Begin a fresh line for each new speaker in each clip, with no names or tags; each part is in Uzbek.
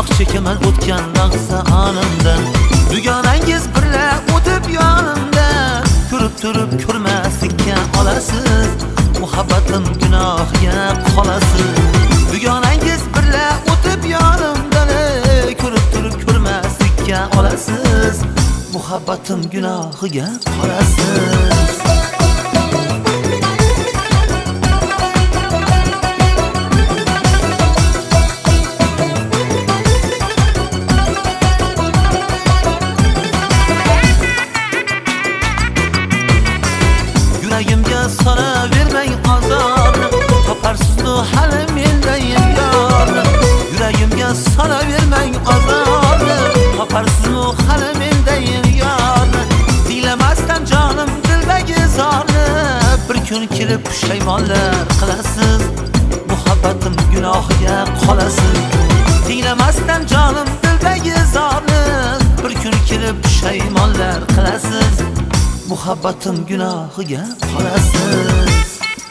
gunoh chekaman o'tgan lahza onimdan. Dugonangiz birga o'tib yonimdan, ko'rib turib ko'rmaslikka olasiz, muhabbatim gunohiga qolasiz. Dugonangiz birga o'tib yonimdan, ko'rib turib ko'rmaslikka olasiz, muhabbatim gunohiga qolasiz. Yuragimga soravermang azorni, toparsizmi hali mendayim yorni. Yuragimga soravermang azorni, toparsizmi hali mendayim yorni. Diylamasdan jonim dildagi zorni, bir kun kelib pushaymonlar qilasiz, muhabbatim gunohiga qolasiz. Diylamasdan jonim dildagi zorni, bir kun kelib pushaymonlar qilasiz, muhabbatim gunohiga qolasiz.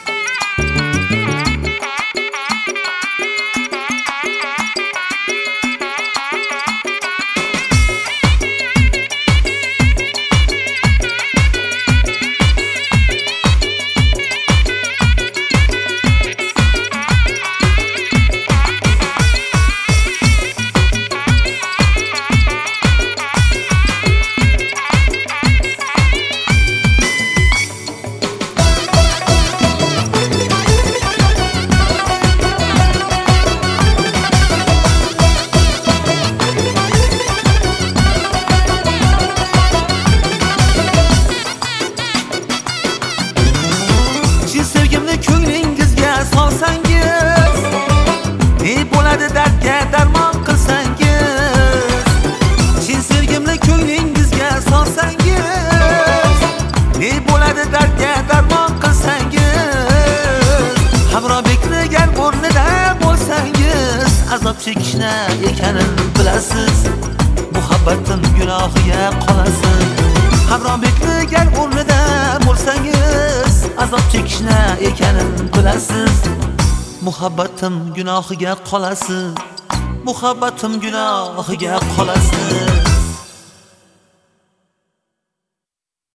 Sevgimni ko'nglingizga solsangiz, ne bo'ladi dardga darmon qilsangiz. Chin sevgimni ko'nglingizga solsangiz, ne bo'ladi dardga darmon qilsangiz. Hamrohbeknigar o'rnida bo'lsangiz, azob chekishni ekanin bilasiz, muhabbatim gunohiga qolasiz. Hamrohbeknigar o'rnida bo'lsangiz, azob chekishni ekanin bilasiz, muhabbatim gunohiga qolasiz, muhabbatim gunohiga qolasiz.